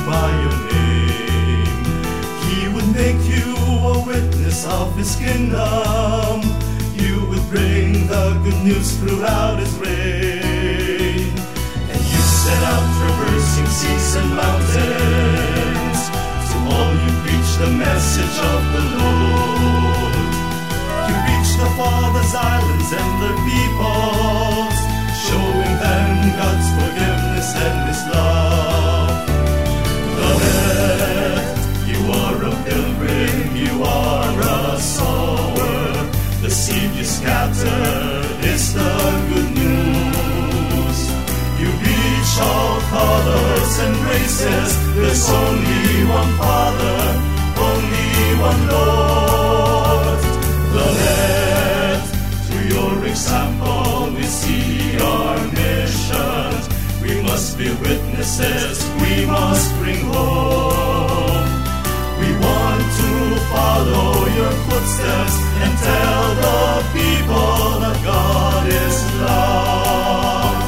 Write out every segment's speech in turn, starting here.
by your name. He would make you a witness of His kingdom. You would bring the good news throughout His reign. And you set out traversing seas and mountains. To all you preach the message of the Lord. You reach the farthest islands and their peoples, showing them God's forgiveness and His love. Beloved, you are a pilgrim, you are a sower. The seed you scatter is the good news. You reach all colors and races. There's only one Father, only one Lord. Beloved, through your example we see our mission. We must be witnesses, we must bring hope. We want to follow your footsteps and tell the people that God is love.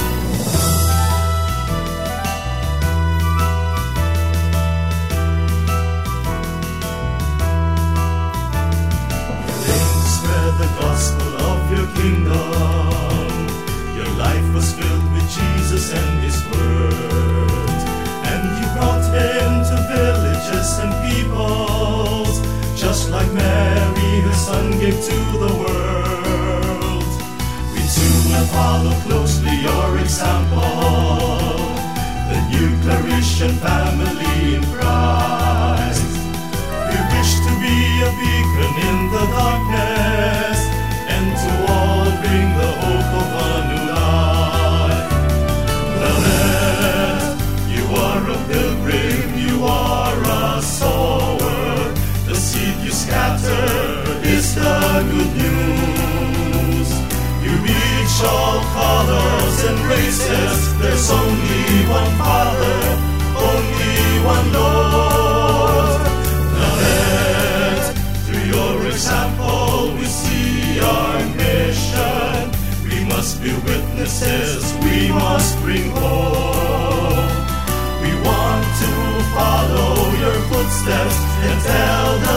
Spread the gospel of your kingdom. Your life was filled with Jesus and His word, and you brought Him to villages and peoples, just like Mary, her Son, gave to the world. We too will follow closely your example, the new Claretian family in Christ. We wish to be a beacon in the darkness, and to all bring the hope of a new life. Beloved, you are a pilgrim, you are a sower. The seed you scatter is the good news. You reach all colors and races. There's only one Father, only one Lord. Beloved, through your example we see our mission. We must be witnesses, we must bring hope. We want to follow your footsteps and tell the